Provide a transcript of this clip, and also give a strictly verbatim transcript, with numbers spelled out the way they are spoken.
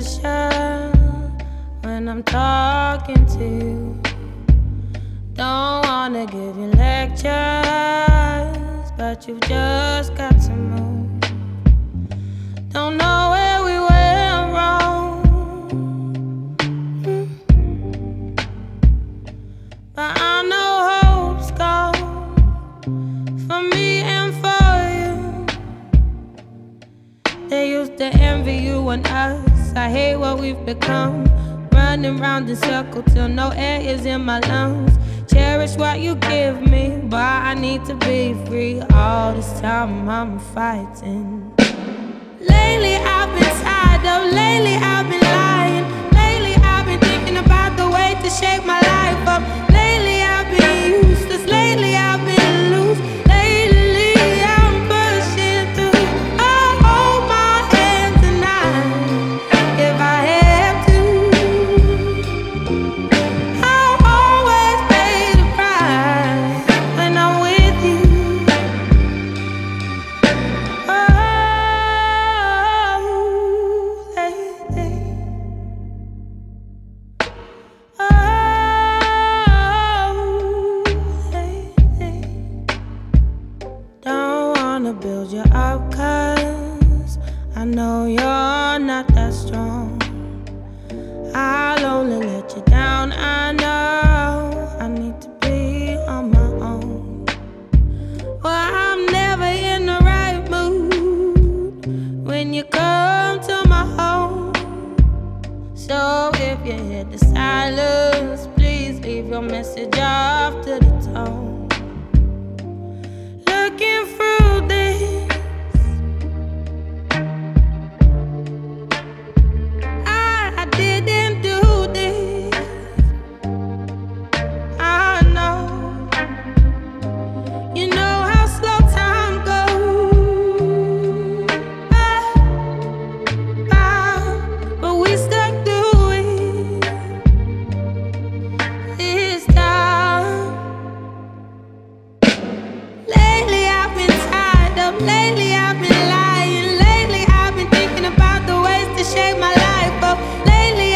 pressure when I'm talking to you. Don't wanna give you lectures, but you've just got to move. Don't know where we went wrong, mm. But I know hope's gone for me and for you. They used to envy you and us. I hate what we've become, running round in circles till no air is in my lungs. Cherish what you give me, but I need to be free. All this time I'm fighting. Lately I've been tired of, lately I've been lying. Lately I've been thinking about the way to shake my life up. Lately I've been useless, lately I've been loose. Lately I'm pushing through. I hold my hand tonight if I have to. I'll always pay the price when I'm with you. Oh, lately. Oh, lately. Don't wanna build you up, 'cause I know you're not that strong. I'll only let you down, I know. I need to be on my own. Well, I'm never in the right mood when you come to my home. So if you hear the silence, please leave your message after the tone. Looking through this, I didn't do this. I know. You know how slow time goes. Ah, ah, but we stuck to it this time. Lately I've been tired of, lately I've been lying. Lately I've been thinking about the ways to shake my life up. Lately